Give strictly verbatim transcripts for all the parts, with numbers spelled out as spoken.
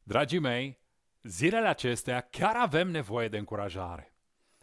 Dragii mei, zilele acestea chiar avem nevoie de încurajare.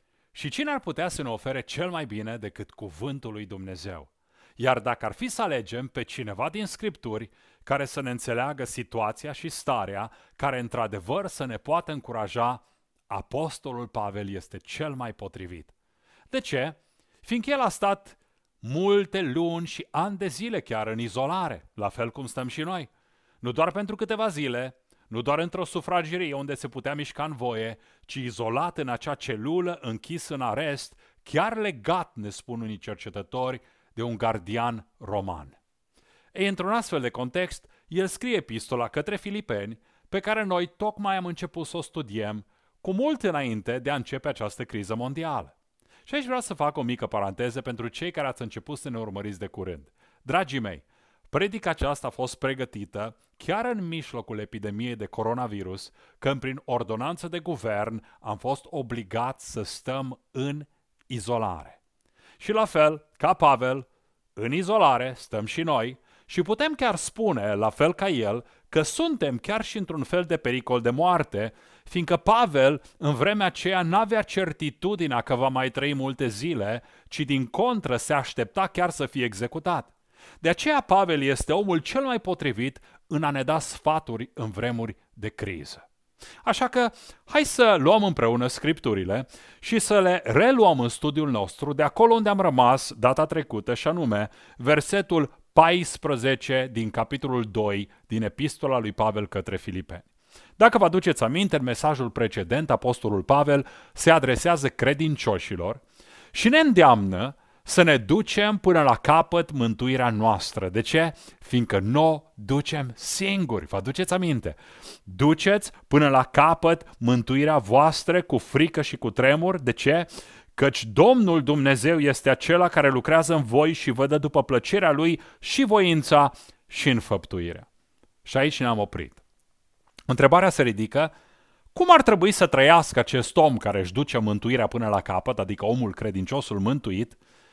Și cine ar putea să ne ofere cel mai bine decât cuvântul lui Dumnezeu? Iar dacă ar fi să alegem pe cineva din Scripturi care să ne înțeleagă situația și starea, care într-adevăr să ne poată încuraja, Apostolul Pavel este cel mai potrivit. De ce? Fiindcă el a stat multe luni și ani de zile chiar în izolare, la fel cum stăm și noi. Nu doar pentru câteva zile, nu doar într-o sufragerie unde se putea mișca în voie, ci izolat în acea celulă, închis în arest, chiar legat, ne spun unii cercetători, de un gardian roman. Ei, într-un astfel de context, el scrie epistola către Filipeni, pe care noi tocmai am început să o studiem, cu mult înainte de a începe această criză mondială. Și aici vreau să fac o mică paranteză pentru cei care ați început să ne urmăriți de curând. Dragii mei, predica aceasta a fost pregătită chiar în mijlocul epidemiei de coronavirus, când prin ordonanță de guvern am fost obligați să stăm în izolare. Și la fel, ca Pavel, în izolare stăm și noi și putem chiar spune, la fel ca el, că suntem chiar și într-un fel de pericol de moarte, fiindcă Pavel în vremea aceea n-avea certitudinea că va mai trăi multe zile, ci din contră se aștepta chiar să fie executat. De aceea Pavel este omul cel mai potrivit în a ne da sfaturi în vremuri de criză. Așa că hai să luăm împreună Scripturile și să le reluăm în studiul nostru de acolo unde am rămas data trecută, și anume versetul paisprezece din capitolul doi din epistola lui Pavel către Filipeni. Dacă vă aduceți aminte, în mesajul precedent, Apostolul Pavel se adresează credincioșilor și ne îndeamnă să ne ducem până la capăt mântuirea noastră. De ce? Fiindcă nu ducem singuri. Vă aduceți aminte? Duceți până la capăt mântuirea voastră cu frică și cu tremur. De ce? Căci Domnul Dumnezeu este acela care lucrează în voi și vă dă după plăcerea Lui și voința și înfăptuirea. Și aici ne-am oprit. Întrebarea se ridică: cum ar trebui să trăiască acest om care își duce mântuirea până la capăt, adică omul credinciosul mântuit?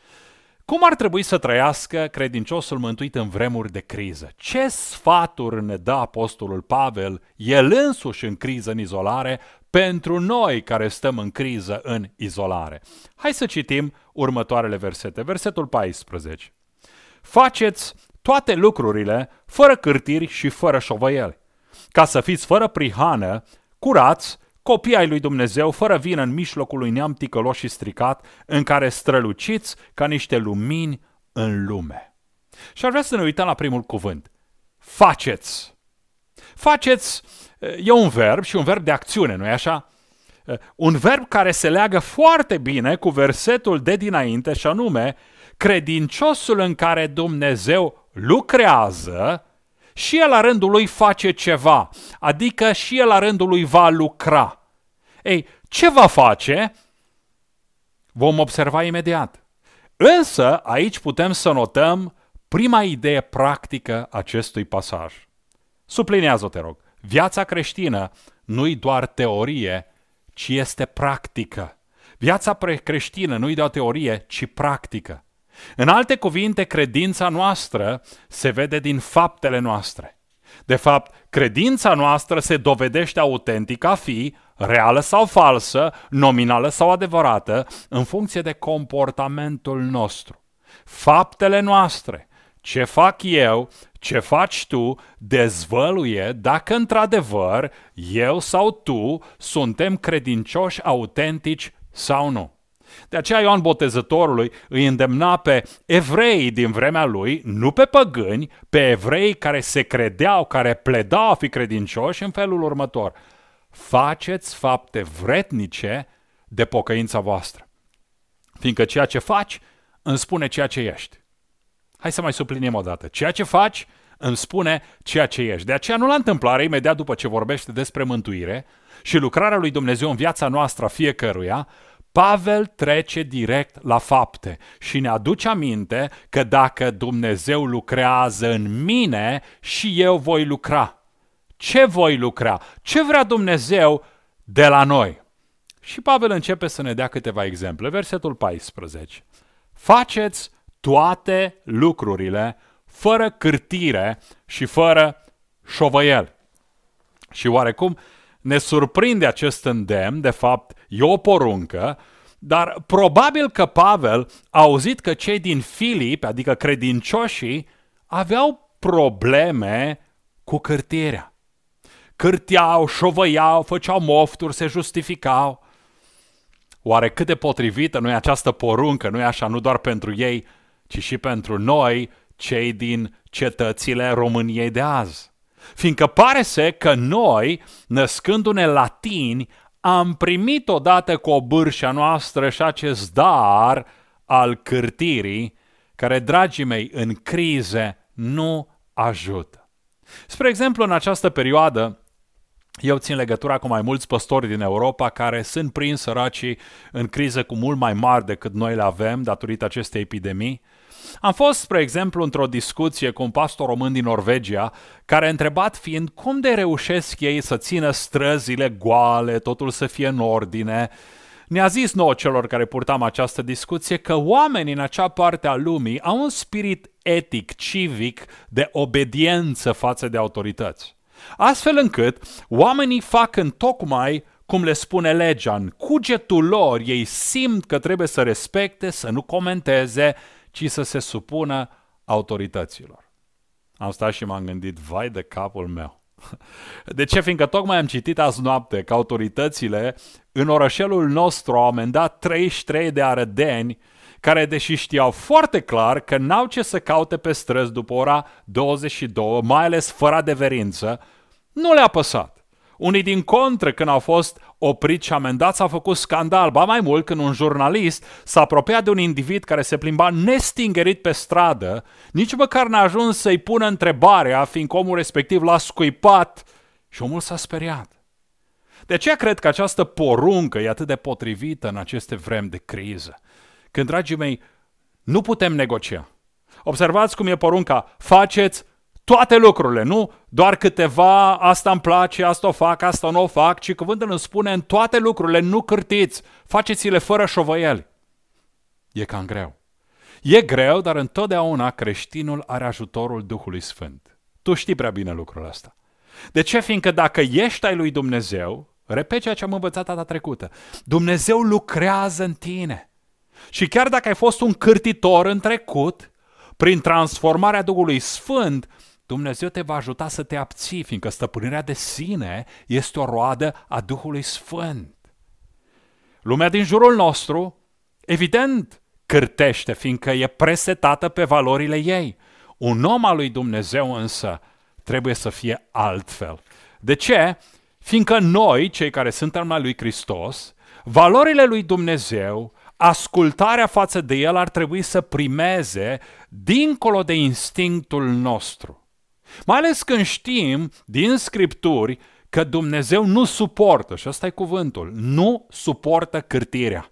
Cum ar trebui să trăiască credinciosul mântuit în vremuri de criză? Ce sfaturi ne dă Apostolul Pavel, el însuși în criză, în izolare, pentru noi care stăm în criză, în izolare? Hai să citim următoarele versete. Versetul paisprezece. Faceți toate lucrurile fără cârtiri și fără șovăieli, ca să fiți fără prihană, curați, copii ai lui Dumnezeu, fără vină în mijlocul lui neam ticălos și stricat, în care străluciți ca niște lumini în lume. Și ar vrea să ne uităm la primul cuvânt. Faceți. Faceți e un verb și un verb de acțiune, nu-i așa? Un verb care se leagă foarte bine cu versetul de dinainte, și anume, credinciosul în care Dumnezeu lucrează, și el la rândul lui face ceva, adică și el la rândul lui va lucra. Ei, ce va face? Vom observa imediat. Însă, aici putem să notăm prima idee practică acestui pasaj. Sublinează-o, te rog. Viața creștină nu-i doar teorie, ci este practică. Viața creștină nu-i doar teorie, ci practică. În alte cuvinte, credința noastră se vede din faptele noastre. De fapt, credința noastră se dovedește autentică a fi, reală sau falsă, nominală sau adevărată, în funcție de comportamentul nostru. Faptele noastre, ce fac eu, ce faci tu, dezvăluie dacă într-adevăr eu sau tu suntem credincioși autentici sau nu. De aceea Ioan Botezătorului îi îndemna pe evrei din vremea lui, nu pe păgâni, pe evrei care se credeau, care pledau a fi credincioși în felul următor: faceți fapte vrednice de pocăința voastră, fiindcă ceea ce faci îmi spune ceea ce ești. Hai să mai subliniem o dată. Ceea ce faci îmi spune ceea ce ești. De aceea nu la întâmplare, imediat după ce vorbește despre mântuire și lucrarea lui Dumnezeu în viața noastră a fiecăruia, Pavel trece direct la fapte și ne aduce aminte că dacă Dumnezeu lucrează în mine, și eu voi lucra. Ce voi lucra? Ce vrea Dumnezeu de la noi? Și Pavel începe să ne dea câteva exemple. Versetul paisprezece. Faceți toate lucrurile fără cârtire și fără șovăiel. Și oarecum ne surprinde acest îndemn, de fapt e o poruncă, dar probabil că Pavel a auzit că cei din Filip, adică credincioșii, aveau probleme cu cârtirea. Cârteau, șovăiau, făceau mofturi, se justificau. Oare cât de potrivită nu e această poruncă, nu e așa, nu doar pentru ei, ci și pentru noi, cei din cetățile României de azi? Fiindcă pare să că noi, născându-ne latini, am primit odată cu obârșia noastră și acest dar al cârtirii, care, dragii mei, în crize nu ajută. Spre exemplu, în această perioadă, eu țin legătura cu mai mulți păstori din Europa care sunt prinși săracii în crize cu mult mai mari decât noi le avem datorită acestei epidemii. Am fost, spre exemplu, într-o discuție cu un pastor român din Norvegia care a întrebat fiind cum de reușesc ei să țină străzile goale, totul să fie în ordine. Ne-a zis nouă celor care purtam această discuție că oamenii în acea parte a lumii au un spirit etic, civic, de obediență față de autorități. Astfel încât oamenii fac întocmai cum le spune legea. În cugetul lor ei simt că trebuie să respecte, să nu comenteze, ci să se supună autorităților. Am stat și m-am gândit, vai de capul meu. De ce? Fiindcă tocmai am citit azi noapte că autoritățile în orășelul nostru au amendat treizeci și trei de arădeni care, deși știau foarte clar că n-au ce să caute pe străzi după ora douăzeci și două, mai ales fără adeverință, nu le-a păsat. Unii din contră, când au fost opriți și amendați, au făcut scandal. Ba mai mult, când un jurnalist s-a apropiat de un individ care se plimba nestingerit pe stradă, nici măcar n-a ajuns să-i pună întrebarea, fiindcă omul respectiv l-a scuipat și omul s-a speriat. De aceea cred că această poruncă e atât de potrivită în aceste vremi de criză. Când, dragii mei, nu putem negocia. Observați cum e porunca, faceți toate lucrurile, nu doar câteva, asta îmi place, asta o fac, asta nu o fac, ci cuvântul îmi spune în toate lucrurile, nu cârtiți, faceți-le fără șovăieli. E cam greu. E greu, dar întotdeauna creștinul are ajutorul Duhului Sfânt. Tu știi prea bine lucrul ăsta. De ce? Fiindcă dacă ești ai lui Dumnezeu, repet ceea ce am învățat data trecută, Dumnezeu lucrează în tine. Și chiar dacă ai fost un cârtitor în trecut, prin transformarea Duhului Sfânt, Dumnezeu te va ajuta să te abții, fiindcă stăpânirea de sine este o roadă a Duhului Sfânt. Lumea din jurul nostru, evident, cârtește, fiindcă e presetată pe valorile ei. Un om al lui Dumnezeu însă trebuie să fie altfel. De ce? Fiindcă noi, cei care suntem al lui Hristos, valorile lui Dumnezeu, ascultarea față de El ar trebui să primeze dincolo de instinctul nostru. Mai ales când știm din Scripturi că Dumnezeu nu suportă, și ăsta e cuvântul, nu suportă cârtirea.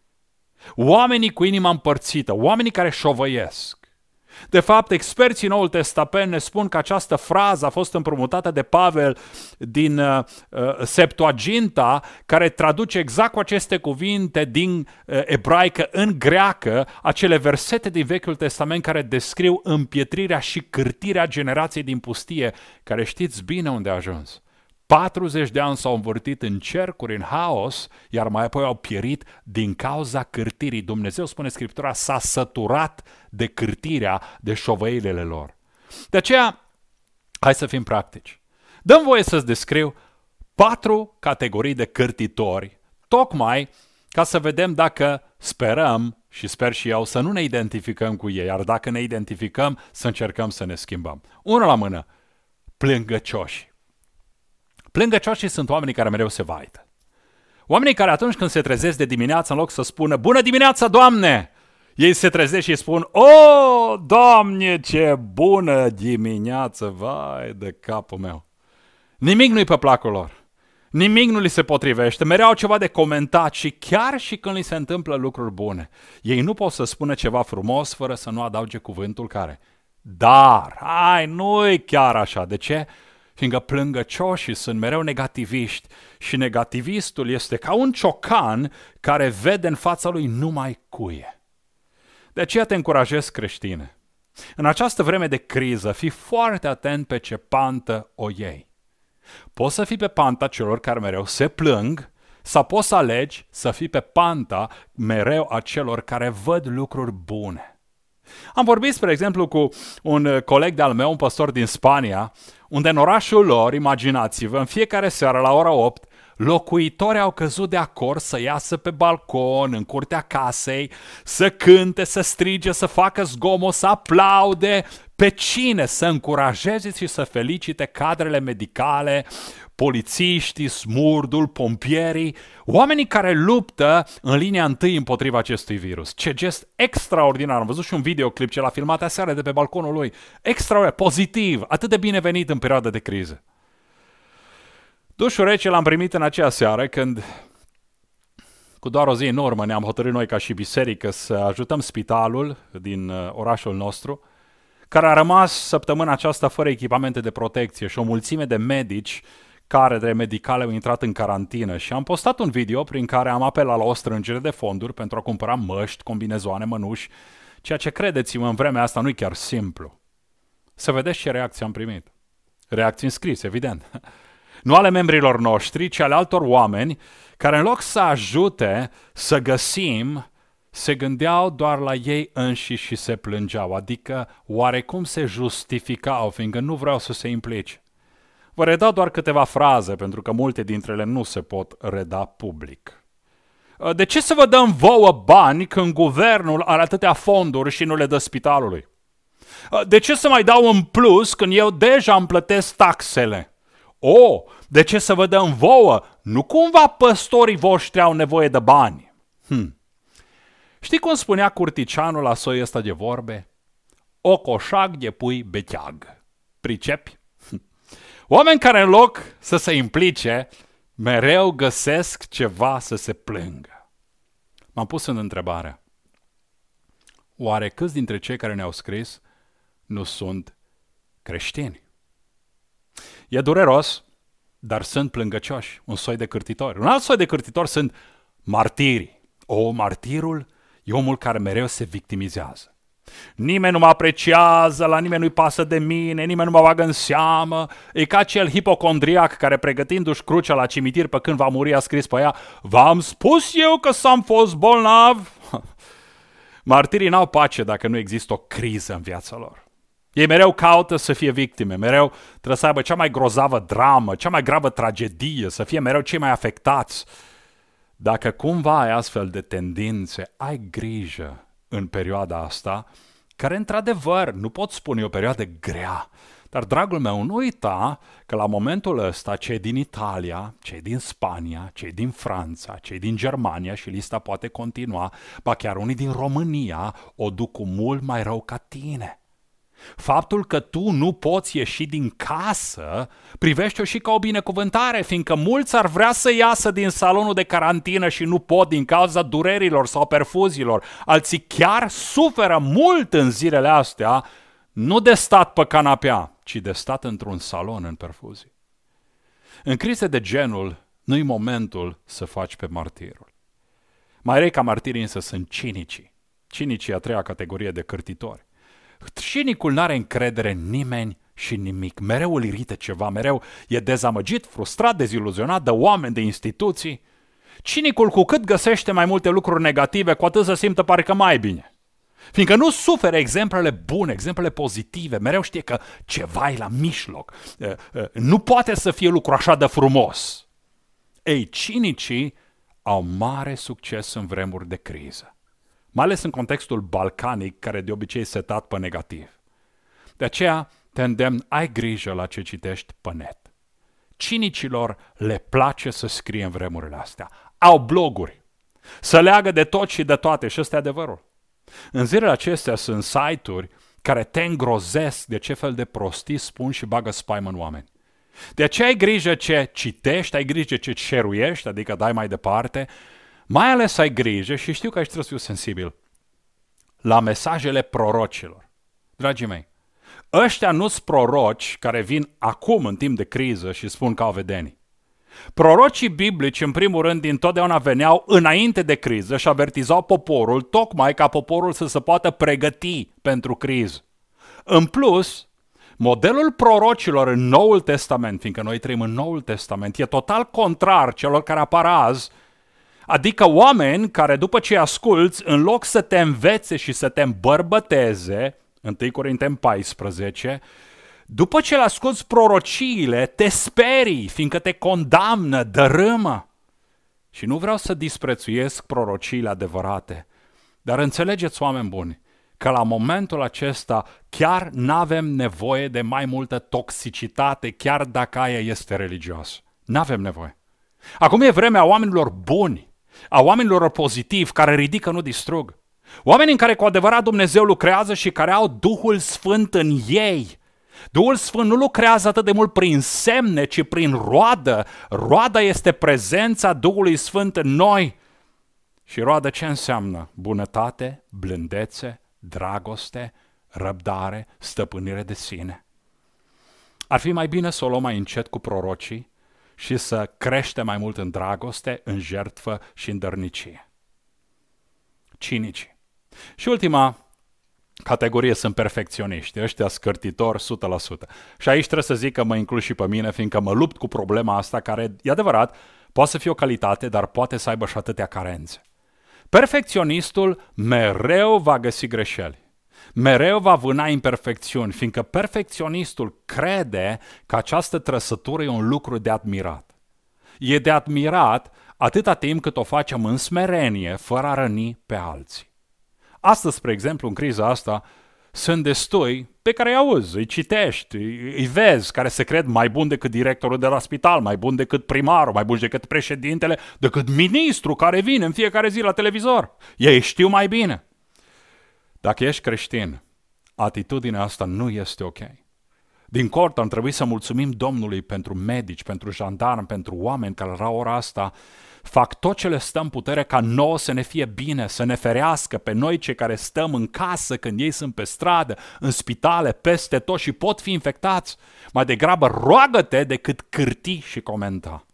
Oamenii cu inima împărțită, oamenii care șovăiesc. De fapt, experții Noul Testament ne spun că această frază a fost împrumutată de Pavel din uh, Septuaginta, care traduce exact cu aceste cuvinte din uh, ebraică în greacă, acele versete din Vechiul Testament care descriu împietrirea și cârtirea generației din pustie, care știți bine unde a ajuns. patruzeci de ani s-au învârtit în cercuri, în haos, iar mai apoi au pierit din cauza cârtirii. Dumnezeu, spune Scriptura, s-a săturat de cârtirea, de șovăilele lor. De aceea, hai să fim practici. Dăm voie să-ți descriu patru categorii de cârtitori, tocmai ca să vedem dacă sperăm, și sper și eu, să nu ne identificăm cu ei, iar dacă ne identificăm, să încercăm să ne schimbăm. Una la mână, plângăcioși. Plângăcioșii sunt oamenii care mereu se vaită. Oamenii care atunci când se trezesc de dimineață, în loc să spună, bună dimineața, Doamne! Ei se trezesc și spun, o, Doamne, ce bună dimineață, vai de capul meu. Nimic nu-i pe placul lor. Nimic nu li se potrivește, mereu au ceva de comentat și chiar și când li se întâmplă lucruri bune, ei nu pot să spună ceva frumos fără să nu adauge cuvântul care. Dar, hai, nu-i chiar așa. De ce? Fiindcă plângăcioșii sunt mereu negativiști și negativistul este ca un ciocan care vede în fața lui numai cuie. De aceea te încurajez, creștine. În această vreme de criză, fii foarte atent pe ce pantă o iei. Poți să fii pe panta celor care mereu se plâng sau poți să alegi să fii pe panta mereu a celor care văd lucruri bune. Am vorbit, spre exemplu, cu un coleg de-al meu, un păstor din Spania, unde în orașul lor, imaginați-vă, în fiecare seară la ora opt, locuitorii au căzut de acord să iasă pe balcon, în curtea casei, să cânte, să strige, să facă zgomot, să aplaude. Pe cine? Să încurajeze și să felicite cadrele medicale, polițiștii, smurdul, pompierii, oamenii care luptă în linia întâi împotriva acestui virus. Ce gest extraordinar! Am văzut și un videoclip ce l-a filmat aseară de pe balconul lui. Extraordinar, pozitiv, atât de binevenit în perioada de criză. Dușul rece l-am primit în aceea seară când, cu doar o zi în urmă, ne-am hotărât noi ca și biserică să ajutăm spitalul din orașul nostru, care a rămas săptămâna aceasta fără echipamente de protecție și o mulțime de medici care de medicale au intrat în carantină și am postat un video prin care am apelat la o strângere de fonduri pentru a cumpăra măști, combinezoane, mănuși, ceea ce, credeți-mă, în vremea asta nu e chiar simplu. Să vedeți ce reacții am primit. Reacții înscrise, evident. Nu ale membrilor noștri, ci ale altor oameni care în loc să ajute să găsim, se gândeau doar la ei înșiși și se plângeau, adică oarecum se justificau, fiindcă nu vreau să se implice. Vă redau doar câteva fraze, pentru că multe dintre ele nu se pot reda public. De ce să vă dăm vouă bani când guvernul are atâtea fonduri și nu le dă spitalului? De ce să mai dau în plus când eu deja îmi plătesc taxele? O, de ce să vă dăm vouă? Nu cumva păstorii voștri au nevoie de bani? Hm. Știi cum spunea Curticianul la soiul ăsta de vorbe? O coșag de pui beteag. Pricepi? Oameni care în loc să se implice, mereu găsesc ceva să se plângă. M-am pus în întrebare. Oare câți dintre cei care ne-au scris nu sunt creștini? E dureros, dar sunt plângăcioși, un soi de cârtitori. Un alt soi de cârtitori sunt martirii. O, martirul e omul care mereu se victimizează. Nimeni nu mă apreciază, la nimeni nu-i pasă de mine, nimeni nu mă bagă în seamă. E ca cel hipocondriac care, pregătindu-și crucea la cimitir pe când va muri, a scris pe ea: v-am spus eu că s-am fost bolnav. Martirii n-au pace dacă nu există o criză în viața lor. Ei mereu caută să fie victime, mereu trebuie să aibă cea mai grozavă dramă, cea mai gravă tragedie, să fie mereu cei mai afectați. Dacă cumva ai astfel de tendințe, ai grijă în perioada asta, care într-adevăr nu pot spune e o perioadă grea, dar, dragul meu, nu uita că la momentul ăsta cei din Italia, cei din Spania, cei din Franța, cei din Germania și lista poate continua, ba chiar unii din România o duc cu mult mai rău ca tine. Faptul că tu nu poți ieși din casă, privește-o și ca o binecuvântare, fiindcă mulți ar vrea să iasă din salonul de carantină și nu pot din cauza durerilor sau perfuziilor. Alții chiar suferă mult în zilele astea, nu de stat pe canapea, ci de stat într-un salon în perfuzii. În crize de genul, nu-i momentul să faci pe martirul. Mai răi ca martirii însă sunt cinicii. Cinicii a treia categorie de cârtitori. Cinicul n-are încredere în nimeni și nimic. Mereu îl irită ceva, mereu e dezamăgit, frustrat, deziluzionat de oameni, de instituții. Cinicul, cu cât găsește mai multe lucruri negative, cu atât se simte parcă mai bine. Fiindcă nu suferă exemplele bune, exemplele pozitive, mereu știe că ceva e la mijloc. Nu poate să fie lucru așa de frumos. Ei, cinicii au mare succes în vremuri de criză. Mai ales în contextul balcanic, care de obicei e setat pe negativ. De aceea te îndemn, ai grijă la ce citești pe net. Cinicilor le place să scrie în vremurile astea. Au bloguri, să leagă de tot și de toate și ăsta e adevărul. În zilele acestea sunt site-uri care te îngrozesc de ce fel de prostii spun și bagă spaimă în oameni. De aceea ai grijă ce citești, ai grijă ce share-uiești, adică dai mai departe. Mai ales ai grijă, și știu că aici trebuie să fiu sensibil, la mesajele prorocilor. Dragii mei, ăștia nu-s proroci care vin acum în timp de criză și spun ca au vedenii. Prorocii biblici, în primul rând, dintotdeauna veneau înainte de criză și avertizau poporul, tocmai ca poporul să se poată pregăti pentru criză. În plus, Modelul prorocilor în Noul Testament, fiindcă noi trăim în Noul Testament, e total contrar celor care apar azi, adică oameni care după ce asculți, în loc să te învețe și să te îmbărbăteze, întâi Corinteni paisprezece, după ce le asculți prorociile, te sperii, fiindcă te condamnă, dărâmă. Și nu vreau să disprețuiesc prorociile adevărate, dar înțelegeți, oameni buni, că la momentul acesta chiar n-avem nevoie de mai multă toxicitate, chiar dacă aia este religios. N-avem nevoie. Acum e vremea oamenilor buni, a oamenilor pozitivi, care ridică, nu distrug. Oameni în care cu adevărat Dumnezeu lucrează și care au Duhul Sfânt în ei. Duhul Sfânt nu lucrează atât de mult prin semne, ci prin roadă. Roada este prezența Duhului Sfânt în noi. Și roadă ce înseamnă? Bunătate, blândețe, dragoste, răbdare, stăpânire de sine. Ar fi mai bine să o luăm mai încet cu prorocii și să crește mai mult în dragoste, în jertfă și în dărnicie. Cinicii. Și ultima categorie sunt perfecționiști, ăștia scârtitori o sută la sută. Și aici trebuie să zic că mă includ și pe mine, fiindcă mă lupt cu problema asta care, e adevărat, poate să fie o calitate, dar poate să aibă și atâtea carențe. Perfecționistul mereu va găsi greșeli, mereu va vâna imperfecțiuni, fiindcă perfecționistul crede că această trăsătură e un lucru de admirat. E de admirat atâta timp cât o facem în smerenie, fără a răni pe alții. Astăzi, spre exemplu, în criza asta, sunt destui pe care îi auzi, îi citești, îi vezi, care se cred mai bun decât directorul de la spital, mai bun decât primarul, mai bun decât președintele, decât ministru care vine în fiecare zi la televizor. Ei știu mai bine. Dacă ești creștin, atitudinea asta nu este ok. Din contră, ar trebui să mulțumim Domnului pentru medici, pentru jandarmi, pentru oameni care la ora asta fac tot ce le stă în putere ca nouă să ne fie bine, să ne ferească pe noi cei care stăm în casă când ei sunt pe stradă, în spitale, peste tot și pot fi infectați. Mai degrabă roagă-te decât cârti și comenta.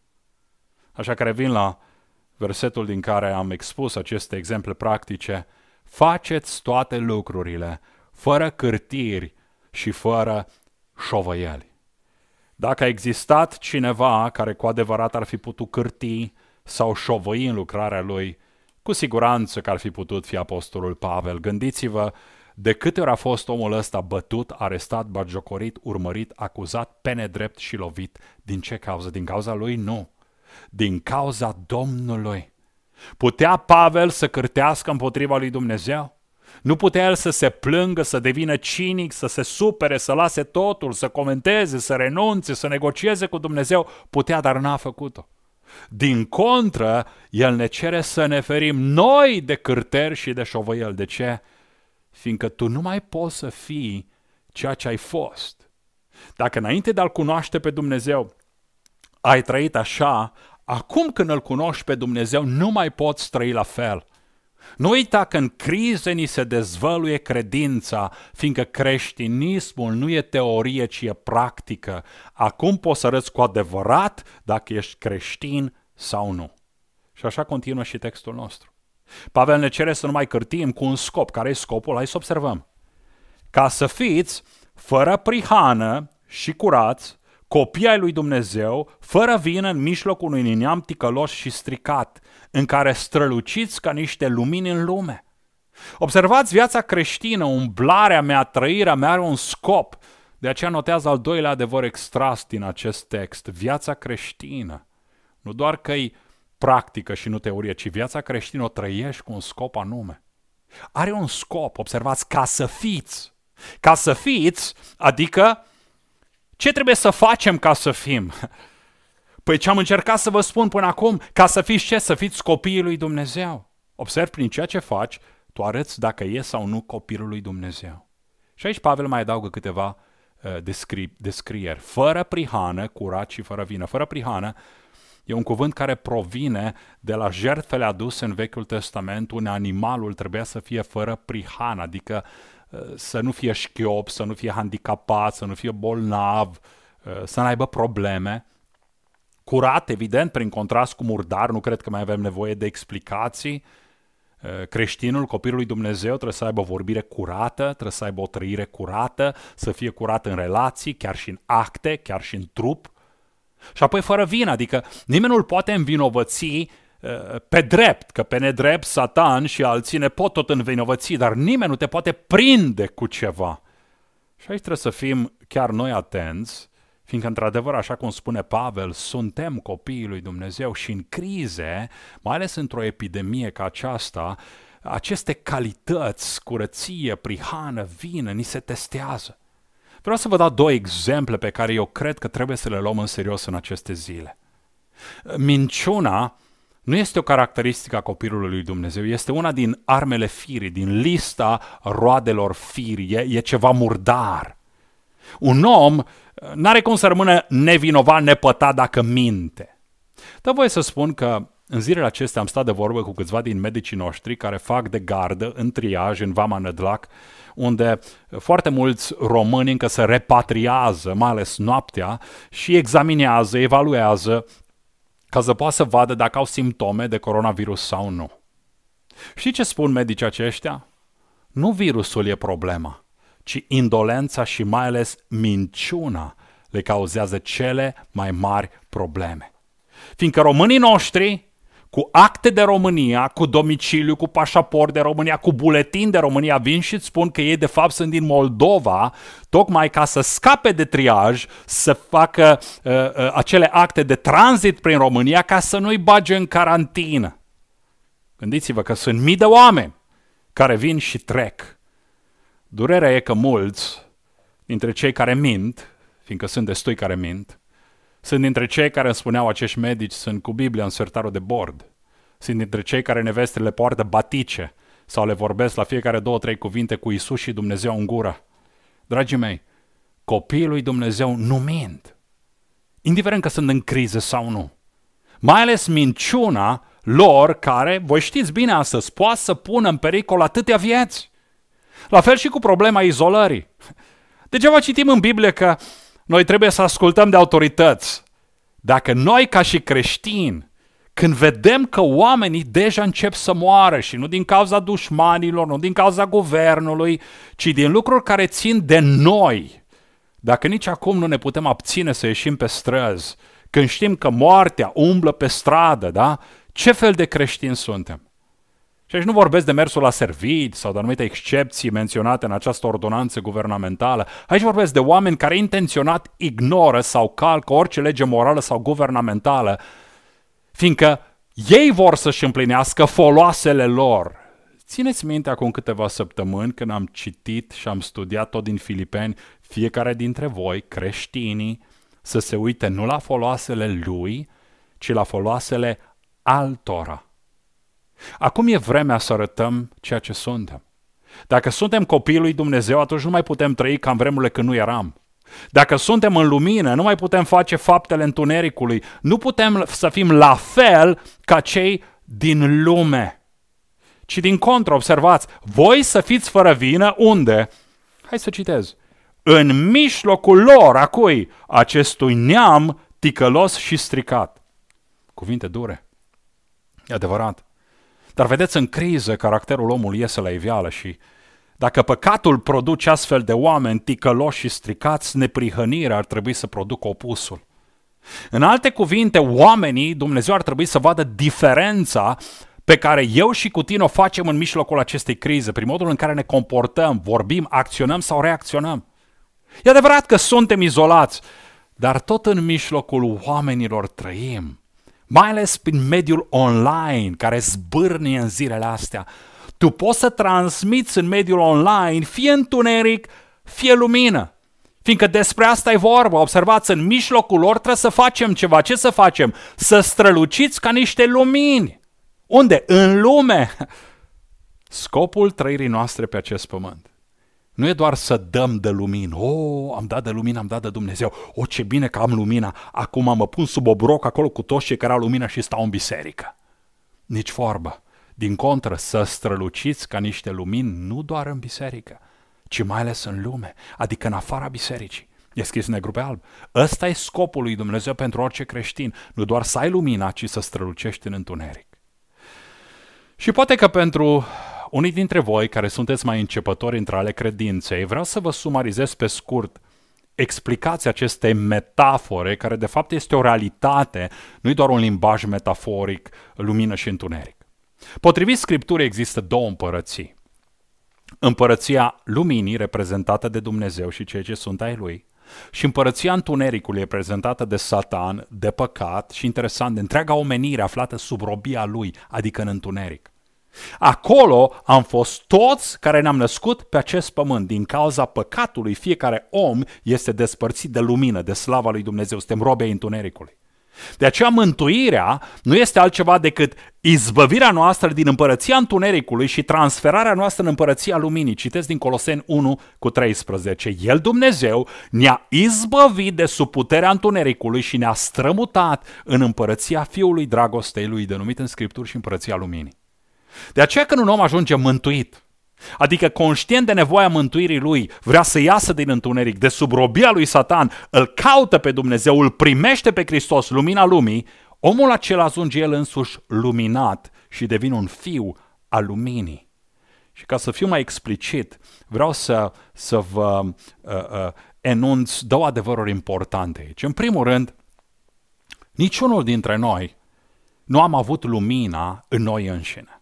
Așa că revin la versetul din care am expus aceste exemple practice. Faceți toate lucrurile fără cârtiri și fără șovăieli. Dacă a existat cineva care cu adevărat ar fi putut cârti sau șovăi în lucrarea lui, cu siguranță că ar fi putut fi apostolul Pavel. Gândiți-vă de câte ori a fost omul ăsta bătut, arestat, batjocorit, urmărit, acuzat, pe nedrept și lovit. Din ce cauză? Din cauza lui? Nu. Din cauza Domnului. Putea Pavel să cârtească împotriva lui Dumnezeu? Nu putea el să se plângă, să devină cinic, să se supere, să lase totul, să comenteze, să renunțe, să negocieze cu Dumnezeu? Putea, dar n-a făcut-o. Din contră, el ne cere să ne ferim noi de cârteri și de șovăieli. De ce? Fiindcă tu nu mai poți să fii ceea ce ai fost. Dacă înainte de a-L cunoaște pe Dumnezeu ai trăit așa, acum când îl cunoști pe Dumnezeu nu mai poți trăi la fel. Nu uita că în crize ni se dezvăluie credința, fiindcă creștinismul nu e teorie, ci e practică. Acum poți să arăți cu adevărat dacă ești creștin sau nu. Și așa continuă și textul nostru. Pavel ne cere să nu mai cârtim cu un scop. Care e scopul? Hai să observăm. Ca să fiți fără prihană și curați, copii ai lui Dumnezeu, fără vină în mijlocul unui neam ticălos și stricat, în care străluciți ca niște lumini în lume. Observați, viața creștină, umblarea mea, trăirea mea are un scop. De aceea notează al doilea adevăr extras din acest text. Viața creștină, nu doar că e practică și nu teorie, ci viața creștină o trăiești cu un scop anume. Are un scop, observați, ca să fiți. Ca să fiți, adică ce trebuie să facem ca să fim? Păi ce am încercat să vă spun până acum, ca să fiți ce? Să fiți copiii lui Dumnezeu. Observ, prin ceea ce faci, tu arăți dacă e sau nu copilul lui Dumnezeu. Și aici Pavel mai adaugă câteva uh, descri- descrieri. Fără prihană, curat și fără vină. Fără prihană e un cuvânt care provine de la jertfele aduse în Vechiul Testament, unde animalul trebuia să fie fără prihană, adică uh, să nu fie șchiop, să nu fie handicapat, să nu fie bolnav, uh, să n-aibă probleme. Curat, evident, prin contrast cu murdar, nu cred că mai avem nevoie de explicații. Creștinul, copilul lui Dumnezeu, trebuie să aibă o vorbire curată, trebuie să aibă o trăire curată, să fie curat în relații, chiar și în acte, chiar și în trup. Și apoi fără vină, adică nimeni nu-l poate învinovăți pe drept, că pe nedrept Satan și alții ne pot tot învinovăți, dar nimeni nu te poate prinde cu ceva. Și aici trebuie să fim chiar noi atenți, fiindcă într-adevăr, așa cum spune Pavel, suntem copiii lui Dumnezeu și în crize, mai ales într-o epidemie ca aceasta, aceste calități, curăție, prihană, vină, ni se testează. Vreau să vă dau două exemple pe care eu cred că trebuie să le luăm în serios în aceste zile. Minciuna nu este o caracteristică a copilului lui Dumnezeu, este una din armele firii, din lista roadelor firii, e, e ceva murdar. Un om n-are cum să rămână nevinovat, nepătat dacă minte. Dar voi să spun că în zilele acestea am stat de vorbă cu câțiva din medicii noștri care fac de gardă în triaj, în Vama Nădlac, unde foarte mulți români încă se repatriază, mai ales noaptea, și examinează, evaluează, ca să poată să vadă dacă au simptome de coronavirus sau nu. Știi ce spun medicii aceștia? Nu virusul e problema, ci indolența și mai ales minciuna le cauzează cele mai mari probleme. Fiindcă românii noștri, cu acte de România, cu domiciliu, cu pașaport de România, cu buletin de România, vin și îți spun că ei de fapt sunt din Moldova, tocmai ca să scape de triaj, să facă uh, uh, acele acte de tranzit prin România ca să nu-i bage în carantină. Gândiți-vă că sunt mii de oameni care vin și trec. Durerea e că mulți dintre cei care mint, fiindcă sunt destui care mint, sunt dintre cei care îmi spuneau acești medici, sunt cu Biblia în sertarul de bord. Sunt dintre cei care nevestele le poartă batice sau le vorbesc la fiecare două, trei cuvinte cu Iisus și Dumnezeu în gură. Dragii mei, copiii lui Dumnezeu nu mint, indiferent că sunt în criză sau nu. Mai ales minciuna lor care, voi știți bine astăzi, poate să pună în pericol atâtea vieți. La fel și cu problema izolării. Degeaba citim în Biblie că noi trebuie să ascultăm de autorități. Dacă noi ca și creștini, când vedem că oamenii deja încep să moară și nu din cauza dușmanilor, nu din cauza guvernului, ci din lucruri care țin de noi, dacă nici acum nu ne putem abține să ieșim pe străzi, când știm că moartea umblă pe stradă, da? Ce fel de creștini suntem? Și aici nu vorbesc de mersul la servici sau de anumite excepții menționate în această ordonanță guvernamentală. Aici vorbesc de oameni care intenționat ignoră sau calcă orice lege morală sau guvernamentală, fiindcă ei vor să-și împlinească foloasele lor. Țineți minte acum câteva săptămâni când am citit și am studiat tot din Filipeni, fiecare dintre voi, creștinii, să se uite nu la foloasele lui, ci la foloasele altora. Acum e vremea să arătăm ceea ce suntem. Dacă suntem copiii lui Dumnezeu, atunci nu mai putem trăi ca în vremurile când nu eram. Dacă suntem în lumină, nu mai putem face faptele întunericului. Nu putem să fim la fel ca cei din lume. Ci din contră, observați, voi să fiți fără vină, unde? Hai să citez. În mijlocul lor, a cui? Acestui neam ticălos și stricat. Cuvinte dure. E adevărat. Dar vedeți, în criză, caracterul omului iese la iveală și dacă păcatul produce astfel de oameni ticăloși și stricați, neprihănirea ar trebui să producă opusul. În alte cuvinte, oamenii, Dumnezeu ar trebui să vadă diferența pe care eu și cu tine o facem în mijlocul acestei crize, prin modul în care ne comportăm, vorbim, acționăm sau reacționăm. E adevărat că suntem izolați, dar tot în mijlocul oamenilor trăim. Mai ales prin mediul online, care zbârnie în zilele astea. Tu poți să transmiți în mediul online fie întuneric, fie lumină. Fiindcă despre asta e vorba. Observați, în mijlocul lor trebuie să facem ceva. Ce să facem? Să străluciți ca niște lumini. Unde? În lume. Scopul trăirii noastre pe acest pământ nu e doar să dăm de lumină. Oh, am dat de lumină, am dat de Dumnezeu. Oh, ce bine că am lumina. Acum mă pun sub obroc acolo cu toți cei care au lumină și stau în biserică. Nici vorbă. Din contră, să străluciți ca niște lumini nu doar în biserică, ci mai ales în lume, adică în afara bisericii. E scris negru pe alb. Ăsta e scopul lui Dumnezeu pentru orice creștin. Nu doar să ai lumina, ci să strălucești în întuneric. Și poate că pentru unii dintre voi care sunteți mai începători între ale credinței, vreau să vă sumarizez pe scurt explicația acestei metafore, care de fapt este o realitate, nu-i doar un limbaj metaforic, lumină și întuneric. Potrivit Scripturii există două împărății. Împărăția luminii, reprezentată de Dumnezeu și cei ce sunt ai Lui, și împărăția întunericului, reprezentată de Satan, de păcat și, interesant, de întreaga omenire aflată sub robia lui, adică în întuneric. Acolo am fost toți care ne-am născut pe acest pământ. Din cauza păcatului, fiecare om este despărțit de lumină, de slava lui Dumnezeu. Suntem robi ai întunericului. De aceea mântuirea nu este altceva decât izbăvirea noastră din împărăția întunericului și transferarea noastră în împărăția luminii. Citesc din Coloseni unu cu treisprezece. El, Dumnezeu, ne-a izbăvit de sub puterea întunericului și ne-a strămutat în împărăția Fiului dragostei lui, denumit în Scripturi și împărăția luminii. De aceea când un om ajunge mântuit, adică conștient de nevoia mântuirii lui, vrea să iasă din întuneric, de sub robia lui Satan, îl caută pe Dumnezeu, îl primește pe Hristos, lumina lumii, omul acela ajunge el însuși luminat și devine un fiu al luminii. Și ca să fiu mai explicit, vreau să, să vă uh, uh, enunț două adevăruri importante aici. În primul rând, niciunul dintre noi nu am avut lumina în noi înșine.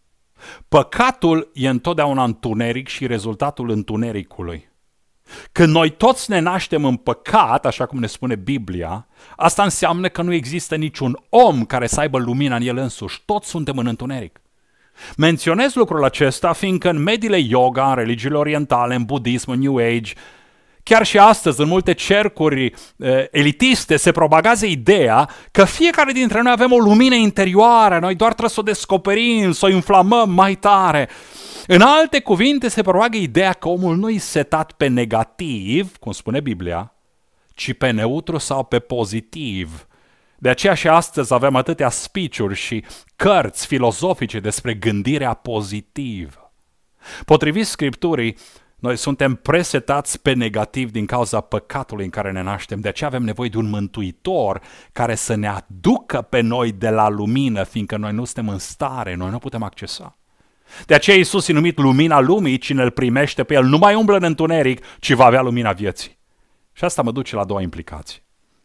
Păcatul e întotdeauna întuneric și rezultatul întunericului. Când noi toți ne naștem în păcat, așa cum ne spune Biblia, asta înseamnă că nu există niciun om care să aibă lumina în el însuși. Toți suntem în întuneric. Menționez lucrul acesta fiindcă în mediile yoga, în religiile orientale, în budism, în New Age, chiar și astăzi, în multe cercuri uh, elitiste, se propagază ideea că fiecare dintre noi avem o lumină interioară, noi doar trebuie să o descoperim, să o inflamăm mai tare. În alte cuvinte, se propagă ideea că omul nu e setat pe negativ, cum spune Biblia, ci pe neutru sau pe pozitiv. De aceea și astăzi avem atâtea speech-uri și cărți filozofice despre gândirea pozitivă. Potrivit Scripturii, noi suntem presetați pe negativ din cauza păcatului în care ne naștem. De aceea avem nevoie de un mântuitor care să ne aducă pe noi de la lumină, fiindcă noi nu suntem în stare, noi nu putem accesa. De aceea Iisus e numit lumina lumii, cine îl primește pe el nu mai umblă în întuneric, ci va avea lumina vieții. Și asta mă duce la două implicații.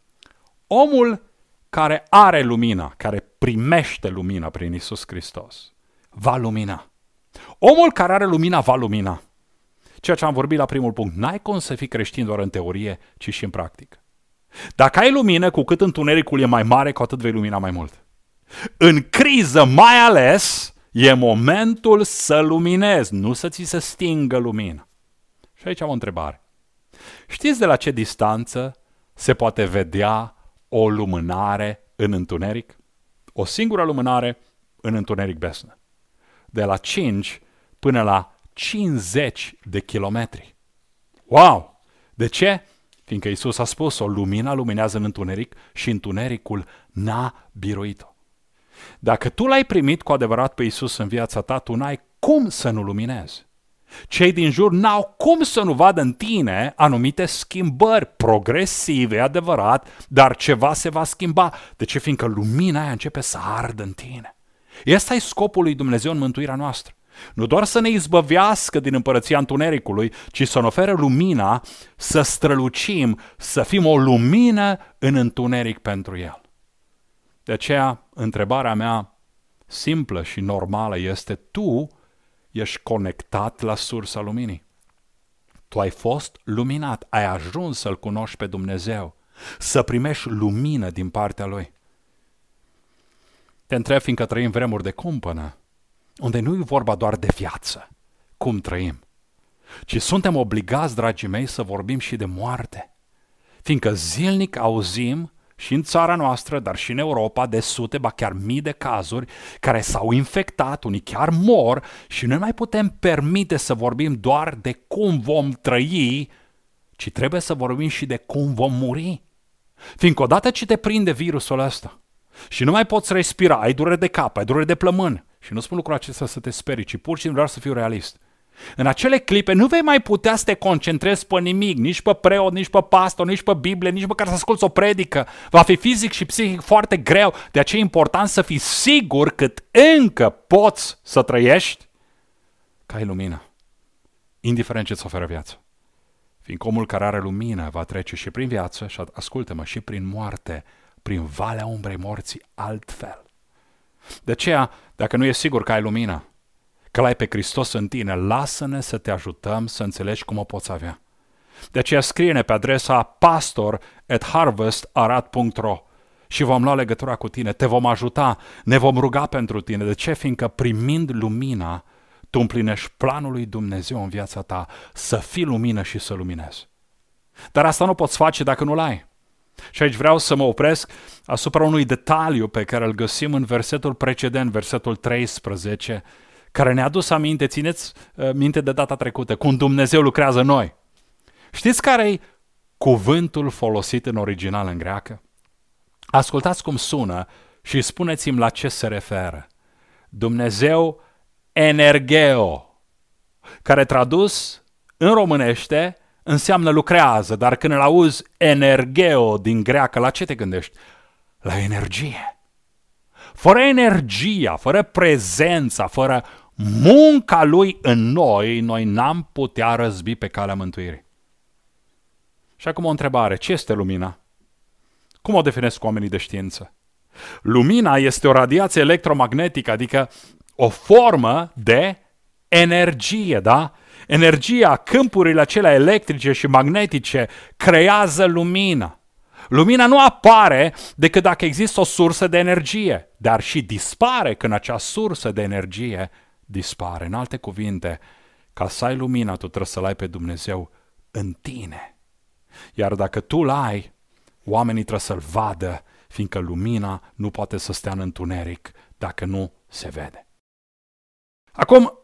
Omul care are lumina, care primește lumina prin Iisus Hristos, va lumina. Omul care are lumina va lumina. Ceea ce am vorbit la primul punct, n-ai cum să fii creștin doar în teorie, ci și în practică. Dacă ai lumină, cu cât întunericul e mai mare, cu atât vei lumina mai mult. În criză mai ales, e momentul să luminezi, nu să ți se stingă lumina. Și aici am o întrebare. Știți de la ce distanță se poate vedea o lumânare în întuneric? O singură lumânare în întuneric besnă. De la cinci până la cincizeci de kilometri. Wow! De ce? Fiindcă Iisus a spus-o, lumina luminează în întuneric și întunericul n-a biruit-o. Dacă tu l-ai primit cu adevărat pe Iisus în viața ta, tu n-ai cum să nu luminezi. Cei din jur n-au cum să nu vadă în tine anumite schimbări progresive, adevărat, dar ceva se va schimba. De ce? Fiindcă lumina aia începe să ardă în tine. Ăsta e scopul lui Dumnezeu în mântuirea noastră. Nu doar să ne izbăvească din împărăția întunericului, ci să ne ofere lumina să strălucim, să fim o lumină în întuneric pentru El. De aceea, întrebarea mea simplă și normală este, tu ești conectat la sursa luminii. Tu ai fost luminat, ai ajuns să-L cunoști pe Dumnezeu, să primești lumină din partea Lui. Te întreb, fiindcă trăim vremuri de cumpănă, unde nu e vorba doar de viață, cum trăim, ci suntem obligați, dragii mei, să vorbim și de moarte. Fiindcă zilnic auzim și în țara noastră, dar și în Europa, de sute, ba chiar mii de cazuri care s-au infectat, unii chiar mor și nu mai putem permite să vorbim doar de cum vom trăi, ci trebuie să vorbim și de cum vom muri. Fiindcă odată ce te prinde virusul ăsta și nu mai poți respira, ai durere de cap, ai durere de plămân, și nu spun lucrul acesta să te sperii, ci pur și simplu doar să fiu realist. În acele clipe nu vei mai putea să te concentrezi pe nimic, nici pe preot, nici pe pastor, nici pe Biblie, nici măcar să asculți o predică. Va fi fizic și psihic foarte greu, de aceea e important să fii sigur cât încă poți să trăiești că ai lumină, indiferent ce-ți oferă viața. Fiindcă omul care are lumină va trece și prin viață, și ascultă-mă, și prin moarte, prin valea umbrei morții altfel. De aceea, dacă nu e sigur că ai lumină, că l-ai pe Hristos în tine, lasă-ne să te ajutăm să înțelegi cum o poți avea. De aceea scrie-ne pe adresa pastor at harvest arat punct ro și vom lua legătura cu tine, te vom ajuta, ne vom ruga pentru tine. De ce? Fiindcă primind lumina, tu împlinești planul lui Dumnezeu în viața ta, să fii lumină și să luminezi. Dar asta nu poți face dacă nu-l ai. Și aici vreau să mă opresc asupra unui detaliu pe care îl găsim în versetul precedent, versetul treisprezece, care ne-a adus aminte, țineți uh, minte de data trecută, cum Dumnezeu lucrează în noi. Știți care e cuvântul folosit în original în greacă? Ascultați cum sună și spuneți-mi la ce se referă. Dumnezeu energeo, care tradus în românește înseamnă lucrează, dar când îl auzi energeo din greacă, la ce te gândești? La energie. Fără energia, fără prezența, fără munca lui în noi, noi n-am putea răzbi pe calea mântuirii. Și acum o întrebare, ce este lumina? Cum o definesc oamenii de știință? Lumina este o radiație electromagnetică, adică o formă de energie, da? Energia, câmpurile acelea electrice și magnetice creează lumină. Lumina nu apare decât dacă există o sursă de energie, dar și dispare când acea sursă de energie dispare. În alte cuvinte, ca să ai lumina, tu trebuie să-L ai pe Dumnezeu în tine. Iar dacă tu l-ai, oamenii trebuie să-L vadă, fiindcă lumina nu poate să stea în întuneric dacă nu se vede. Acum,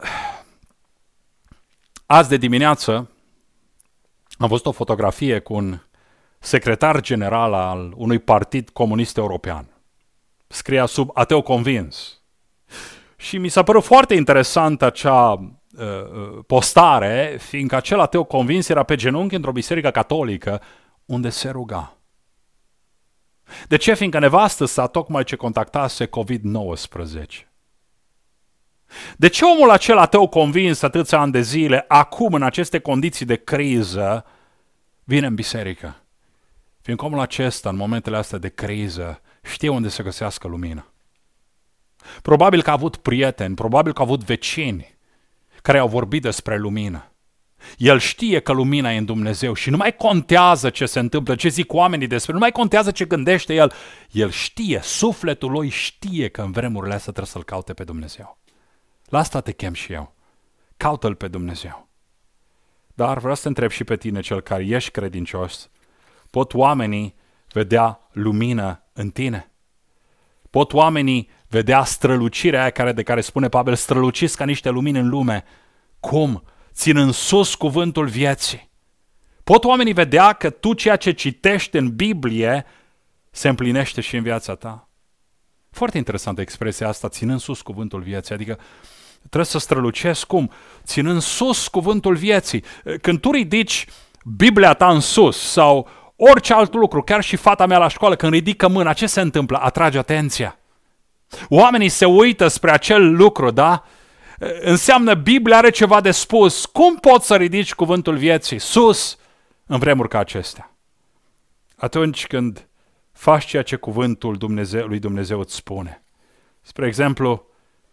azi de dimineață am văzut o fotografie cu un secretar general al unui partid comunist european. Scria sub ateu convins. Și mi s-a părut foarte interesant acea uh, postare, fiindcă acel ateu convins era pe genunchi într-o biserică catolică unde se ruga. De ce? Fiindcă nevastă sa tocmai ce contactase covid nouăsprezece. De ce omul acela ateu convins atâția ani de zile, acum în aceste condiții de criză, vine în biserică? Fiindcă omul acesta, în momentele astea de criză, știe unde să găsească lumină. Probabil că a avut prieteni, probabil că a avut vecini care au vorbit despre lumină. El știe că lumina e în Dumnezeu și nu mai contează ce se întâmplă, ce zic oamenii despre, nu mai contează ce gândește el. El știe, sufletul lui știe că în vremurile astea trebuie să-L caute pe Dumnezeu. La asta te chem și eu. Caută-L pe Dumnezeu. Dar vreau să te întreb și pe tine, cel care ești credincios, pot oamenii vedea lumină în tine? Pot oamenii vedea strălucirea aia care, de care spune Pavel, străluciți ca niște lumini în lume? Cum? Ținând sus cuvântul vieții. Pot oamenii vedea că tu ceea ce citești în Biblie se împlinește și în viața ta? Foarte interesantă expresia asta, ținând sus cuvântul vieții, adică trebuie să strălucesc cum? Ținând sus cuvântul vieții. Când tu ridici Biblia ta în sus sau orice alt lucru, chiar și fata mea la școală, când ridică mâna, ce se întâmplă? Atrage atenția. Oamenii se uită spre acel lucru, da? Înseamnă Biblia are ceva de spus. Cum poți să ridici cuvântul vieții sus în vremuri ca acestea? Atunci când faci ceea ce cuvântul Dumnezeu, lui Dumnezeu îți spune. Spre exemplu,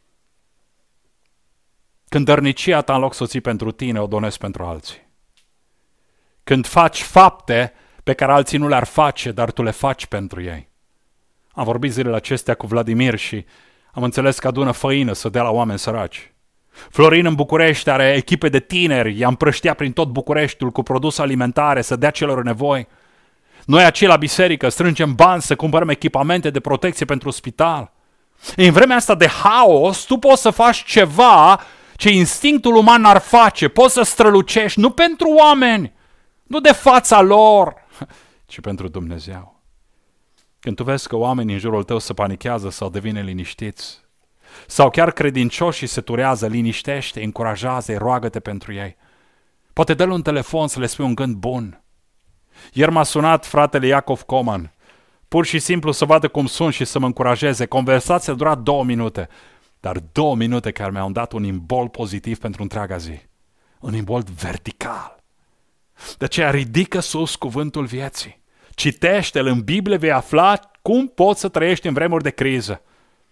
când dărnicia ta în loc să o ții pentru tine, o donezi pentru alții. Când faci fapte pe care alții nu le-ar face, dar tu le faci pentru ei. Am vorbit zilele acestea cu Vladimir și am înțeles că adună făină să dea la oameni săraci. Florin în București are echipe de tineri, i-a împrăștia prin tot Bucureștiul cu produse alimentare să dea celor în nevoi. Noi aici la biserică strângem bani să cumpărăm echipamente de protecție pentru spital. În vremea asta de haos, tu poți să faci ceva ce instinctul uman n-ar face. Poți să strălucești, nu pentru oameni, nu de fața lor, ci pentru Dumnezeu. Când tu vezi că oamenii în jurul tău se panichează sau devine liniștiți, Sau chiar credincioșii se turează, liniștește, încurajează, roagă-te pentru ei. Poate dă-l un telefon să le spui un gând bun. Ieri m-a sunat fratele Iacov Coman, pur și simplu să vadă cum sunt și să mă încurajeze. Conversația a durat două minute, dar două minute care mi-au dat un imbold pozitiv pentru întreaga zi. Un imbold vertical. De aceea ridică sus cuvântul vieții. Citește-l în Biblie, vei afla cum poți să trăiești în vremuri de criză.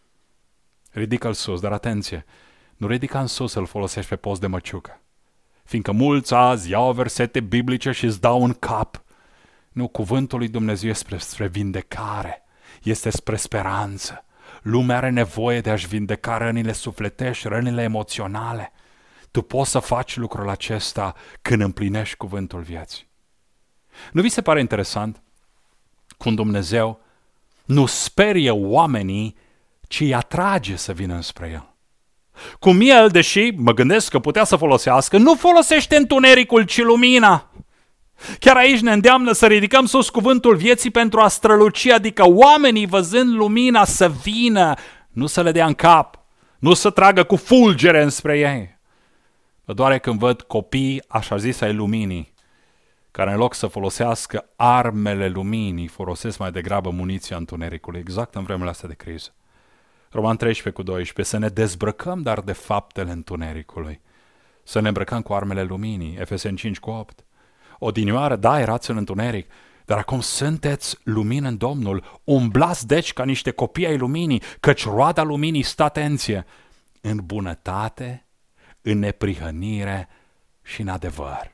Ridică-l sus, dar atenție, nu ridica în sus să-l folosești pe post de măciucă. Fiindcă mulți azi iau versete biblice și îți dau în cap. Nu, cuvântul lui Dumnezeu este spre vindecare, este spre speranță. Lumea are nevoie de a-și vindeca rănile sufletești, rănile emoționale. Tu poți să faci lucrul acesta când împlinești cuvântul vieții. Nu vi se pare interesant cum Dumnezeu nu sperie oamenii, ci îi atrage să vină înspre El? Cum El, deși mă gândesc că putea să folosească, nu folosește întunericul, ci lumina. Chiar aici ne îndeamnă să ridicăm sus cuvântul vieții pentru a străluci, adică oamenii văzând lumina să vină, nu să le dea în cap, nu să tragă cu fulgere înspre ei. Mă doare când văd copii, așa zis, ai luminii, care în loc să folosească armele luminii, folosesc mai degrabă muniția întunericului, exact în vremurile astea de criză. Roman treisprezece cu doisprezece, să ne dezbrăcăm dar de faptele întunericului, să ne îmbrăcăm cu armele luminii, Efeseni cinci cu opt. Odinioară, da, erați în întuneric, dar acum sunteți lumină în Domnul, umblați deci ca niște copii ai luminii, căci roada luminii stă, atenție, în bunătate, în neprihănire și în adevăr.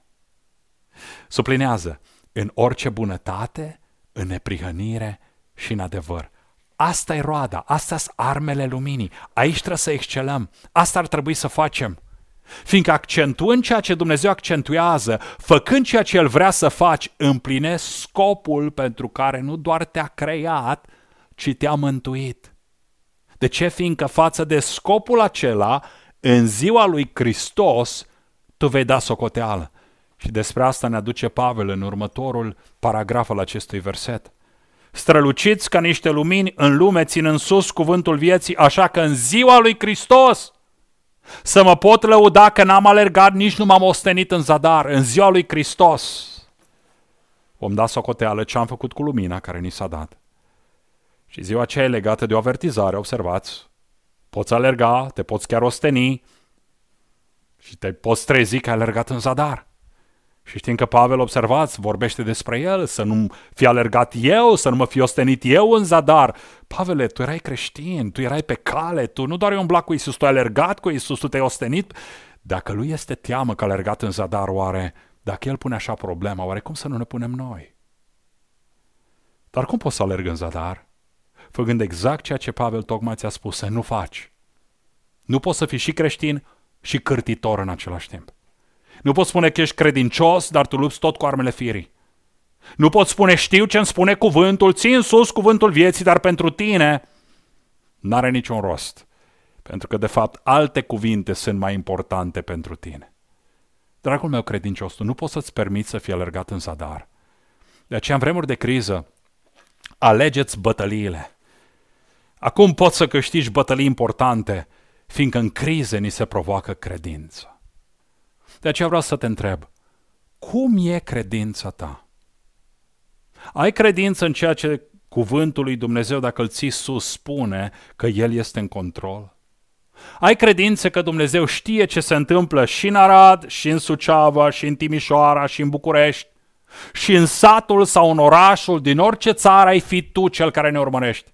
Suplinează, în orice bunătate, în neprihănire și în adevăr. Asta e roada, astea sunt armele luminii, aici trebuie să excelăm, asta ar trebui să facem. Fiindcă accentuând ceea ce Dumnezeu accentuează, făcând ceea ce El vrea să faci, împlinesc scopul pentru care nu doar te-a creat, ci te-a mântuit. De ce? Fiindcă față de scopul acela, în ziua lui Hristos, tu vei da socoteală. Și despre asta ne aduce Pavel în următorul paragraf al acestui verset. Străluciți ca niște lumini în lume, ținând sus cuvântul vieții, așa că în ziua lui Hristos să mă pot lăuda că n-am alergat, nici nu m-am ostenit în zadar. În ziua lui Hristos vom da socoteală ce am făcut cu lumina care ni s-a dat. Și ziua aceea e legată de o avertizare, observați. Poți alerga, te poți chiar osteni și te poți trezi că ai alergat în zadar. Și știm că Pavel, observați, vorbește despre el, să nu fi alergat eu, să nu mă fi ostenit eu în zadar. Pavele, tu erai creștin, tu erai pe cale, tu nu doar ai umblat cu Iisus, tu ai alergat cu Iisus, tu te-ai ostenit. Dacă lui este teamă că a alergat în zadar, oare, dacă el pune așa problema, oare cum să nu ne punem noi? Dar cum poți să alergi în zadar? Făcând exact ceea ce Pavel tocmai ți-a spus, să nu faci. Nu poți să fii și creștin și cârtitor în același timp. Nu poți spune că ești credincios, dar tu lupți tot cu armele firii. Nu poți spune știu ce-mi spune cuvântul, țin sus cuvântul vieții, dar pentru tine n-are niciun rost. Pentru că de fapt alte cuvinte sunt mai importante pentru tine. Dragul meu credincios, tu nu poți să-ți permiți să fii alergat în zadar. De aceea în vremuri de criză, alegeți bătăliile. Acum poți să câștigi bătălii importante, fiindcă în crize ni se provoacă credință. De aceea vreau să te întreb, cum e credința ta? Ai credință în ceea ce cuvântul lui Dumnezeu, dacă îl ții sus, spune că El este în control? Ai credință că Dumnezeu știe ce se întâmplă și în Arad, și în Suceava, și în Timișoara, și în București, și în satul sau în orașul, din orice țară ai fi tu cel care ne urmărești?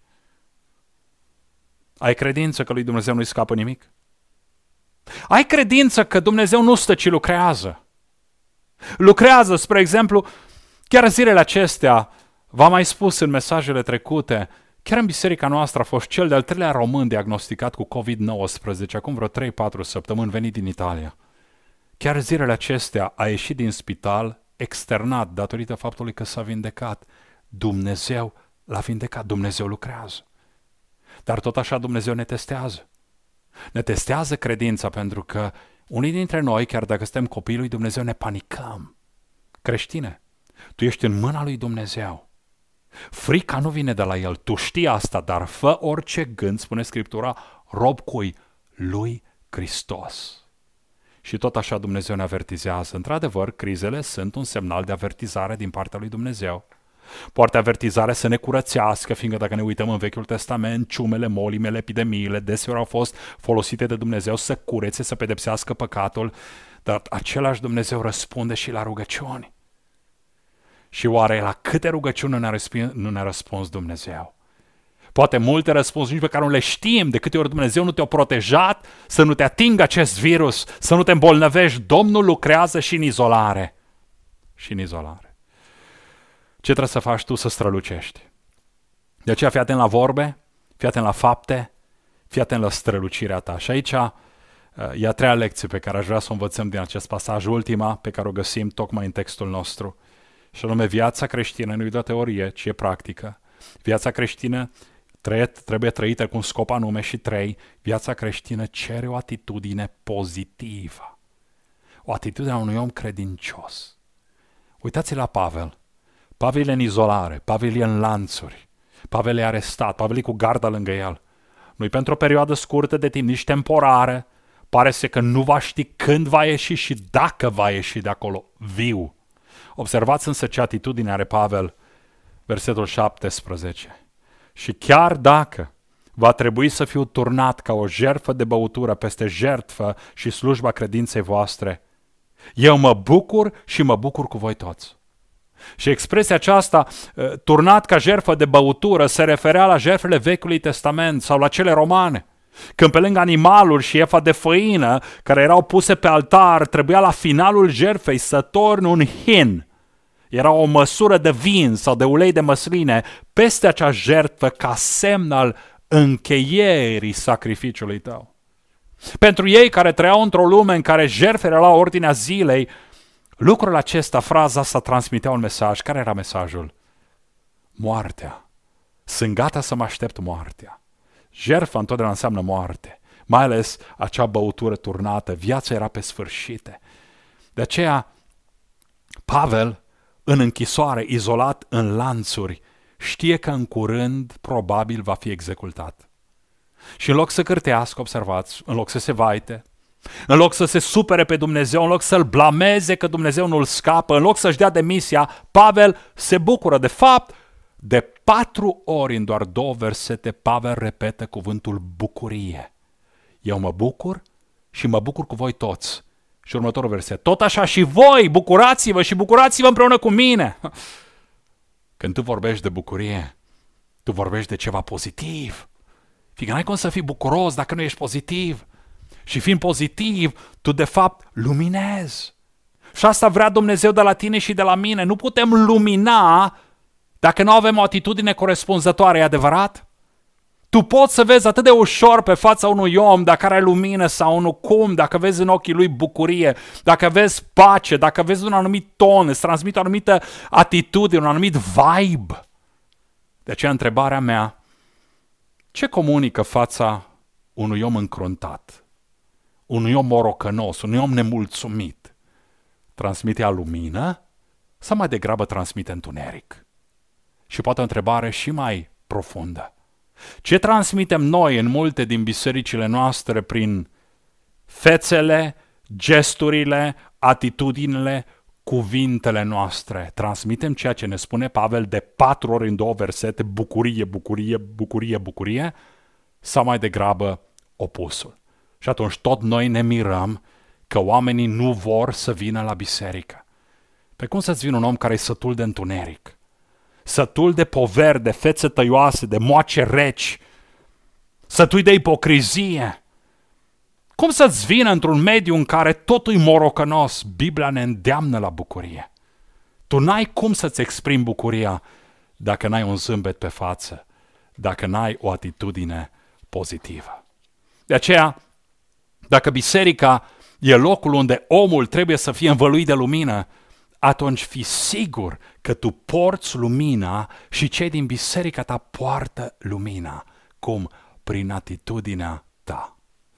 Ai credință că lui Dumnezeu nu-i scapă nimic? Ai credință că Dumnezeu nu stă, ci lucrează? Lucrează, spre exemplu, chiar zilele acestea, v-am mai spus în mesajele trecute, chiar în biserica noastră a fost cel de-al treilea român diagnosticat cu covid nouăsprezece, acum vreo trei patru săptămâni, venit din Italia. Chiar zilele acestea a ieșit din spital externat datorită faptului că s-a vindecat. Dumnezeu l-a vindecat, Dumnezeu lucrează. Dar tot așa Dumnezeu ne testează. Ne testează credința pentru că unii dintre noi, chiar dacă suntem copiii lui Dumnezeu, ne panicăm. Creștine, tu ești în mâna lui Dumnezeu. Frica nu vine de la El, tu știi asta, dar fă orice gând, spune Scriptura, rob cui? Lui Hristos. Și tot așa Dumnezeu ne avertizează. Într-adevăr, crizele sunt un semnal de avertizare din partea lui Dumnezeu. Poate avertizare să ne curățească, fiindcă dacă ne uităm în Vechiul Testament, ciumele, molimele, epidemiile deseori au fost folosite de Dumnezeu să curețe, să pedepsească păcatul, dar același Dumnezeu răspunde și la rugăciuni. Și oare la câte rugăciuni nu ne-a răspuns, nu ne-a răspuns Dumnezeu? Poate multe răspunsuri pe care nu le știm, de câte ori Dumnezeu nu te-a protejat să nu te atingă acest virus, să nu te îmbolnăvești. Domnul lucrează și în izolare. Și în izolare. Ce trebuie să faci tu? Să strălucești. De aceea fii atent la vorbe, fii atent la fapte, fii atent la strălucirea ta. Și aici e a treia lecție pe care aș vrea să o învățăm din acest pasaj, ultima pe care o găsim tocmai în textul nostru. Și anume, viața creștină nu e doar teorie, ci e practică. Viața creștină trebuie trăită cu un scop anume și trei, viața creștină cere o atitudine pozitivă. O atitudine a unui om credincios. Uitați-l la Pavel. Pavel e în izolare, Pavel e în lanțuri, Pavel e arestat, Pavel e cu garda lângă el. Nu-i pentru o perioadă scurtă de timp, nici temporară, pare să că nu va ști când va ieși și dacă va ieși de acolo viu. Observați însă ce atitudine are Pavel, versetul șaptesprezece. Și chiar dacă va trebui să fiu turnat ca o jertfă de băutură peste jertfă și slujba credinței voastre, eu mă bucur și mă bucur cu voi toți. Și expresia aceasta, turnat ca jertfă de băutură, se referea la jertfele Vechiului Testament sau la cele romane. Când pe lângă animaluri și efa de făină care erau puse pe altar, trebuia la finalul jertfei să torni un hin. Era o măsură de vin sau de ulei de măsline peste acea jertfă ca semn al încheierii sacrificiului tău. Pentru ei care trăiau într-o lume în care jertfele erau la ordinea zilei, lucrul acesta, fraza asta transmitea un mesaj. Care era mesajul? Moartea. Sunt gata să mă aștept moartea. Jertfa întotdeauna înseamnă moarte. Mai ales acea băutură turnată. Viața era pe sfârșite. De aceea, Pavel, în închisoare, izolat în lanțuri, știe că în curând probabil va fi executat. Și în loc să cârtească, observați, în loc să se vaite, în loc să se supere pe Dumnezeu, în loc să-L blameze că Dumnezeu nu-L scapă, în loc să-și dea demisia, Pavel se bucură. De fapt, de patru ori în doar două versete, Pavel repetă cuvântul bucurie. Eu mă bucur și mă bucur cu voi toți. Și următorul verset. Tot așa și voi, bucurați-vă și bucurați-vă împreună cu mine. Când tu vorbești de bucurie, tu vorbești de ceva pozitiv. Fiindcă n-ai cum să fii bucuros dacă nu ești pozitiv. Și fiind pozitiv, tu de fapt luminezi. Și asta vrea Dumnezeu de la tine și de la mine. Nu putem lumina dacă nu avem o atitudine corespunzătoare, e adevărat? Tu poți să vezi atât de ușor pe fața unui om dacă are lumină sau nu, cum, dacă vezi în ochii lui bucurie, dacă vezi pace, dacă vezi un anumit ton, îți transmite o anumită atitudine, un anumit vibe. De aceea întrebarea mea, ce comunică fața unui om încruntat, unui om morocănos, unui om nemulțumit? Transmite lumină sau mai degrabă transmite întuneric? Și poate o întrebare și mai profundă. Ce transmitem noi în multe din bisericile noastre prin fețele, gesturile, atitudinile, cuvintele noastre? Transmitem ceea ce ne spune Pavel de patru ori în două versete, bucurie, bucurie, bucurie, bucurie, sau mai degrabă opusul? Și atunci tot noi ne mirăm că oamenii nu vor să vină la biserică. Pe cum să-ți vină un om care e sătul de întuneric? Sătul de poveri, de fețe tăioase, de moace reci, sătul de ipocrizie. Cum să-ți vină într-un mediu în care totul e morocănos? Biblia ne îndeamnă la bucurie. Tu n-ai cum să-ți exprimi bucuria dacă n-ai un zâmbet pe față, dacă n-ai o atitudine pozitivă. De aceea, dacă biserica e locul unde omul trebuie să fie învăluit de lumină, atunci fii sigur că tu porți lumina și cei din biserica ta poartă lumina. Cum? Prin atitudinea ta.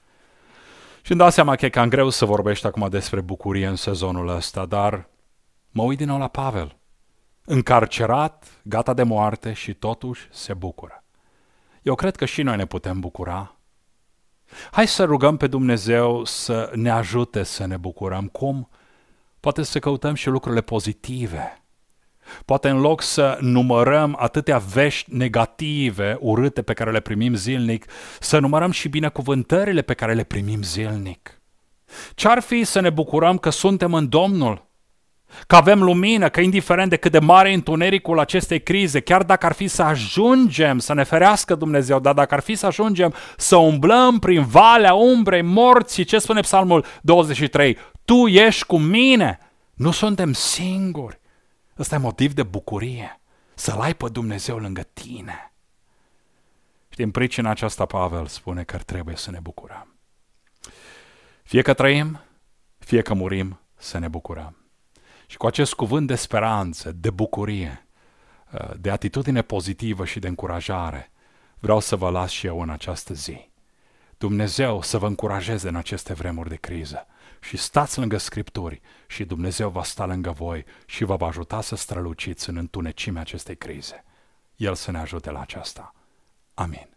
Și îmi dau seama că e cam greu să vorbești acum despre bucurie în sezonul ăsta, dar mă uit din nou la Pavel. Încarcerat, gata de moarte și totuși se bucură. Eu cred că și noi ne putem bucura Hai să rugăm pe Dumnezeu să ne ajute să ne bucurăm. Cum? Poate să căutăm și lucrurile pozitive. Poate în loc să numărăm atâtea vești negative, urâte pe care le primim zilnic, să numărăm și binecuvântările pe care le primim zilnic. Ce-ar fi să ne bucurăm că suntem în Domnul? Că avem lumină, că indiferent de cât de mare e întunericul acestei crize, chiar dacă ar fi să ajungem, să ne ferească Dumnezeu, dar dacă ar fi să ajungem să umblăm prin valea umbrei morții, ce spune Psalmul douăzeci și trei? Tu ești cu mine, nu suntem singuri. Ăsta e motiv de bucurie, să-L ai pe Dumnezeu lângă tine. Și din pricina aceasta Pavel spune că trebuie să ne bucurăm. Fie că trăim, fie că murim, să ne bucurăm. Și cu acest cuvânt de speranță, de bucurie, de atitudine pozitivă și de încurajare, vreau să vă las și eu în această zi. Dumnezeu să vă încurajeze în aceste vremuri de criză și stați lângă Scripturi și Dumnezeu va sta lângă voi și vă va ajuta să străluciți în întunecimea acestei crize. El să ne ajute la aceasta. Amin.